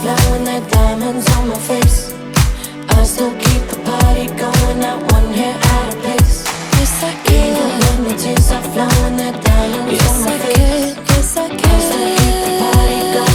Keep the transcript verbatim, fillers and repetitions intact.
flowing, that diamonds on my face. I still keep the party going, not one hair out of place. Yes, I can. Even when the tears are flowing, that diamonds yes, on my I face. Can. Yes, I can. I still keep the party going.